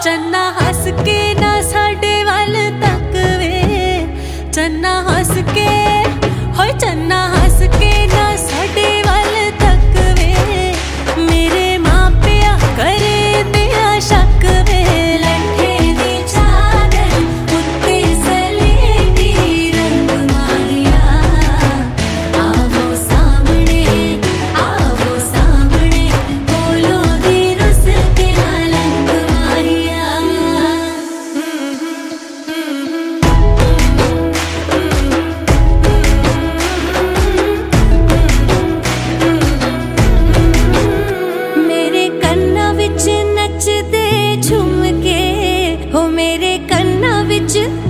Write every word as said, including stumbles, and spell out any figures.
चन्ना हस के ना साडे वाल तकवे, चन्ना हस के होय चन्ना हस के ना साडे वाल तकवे, मेरे मां पिया करे दिया शक वे। लठे दी चादर उत्ते सलेटी रंग मारिया, आवो सामने आवो सामने बोलो दी रुस के लंग मारिया। मेरे कन्ना विच नचदे झुमके, हो मेरे कन्ना विच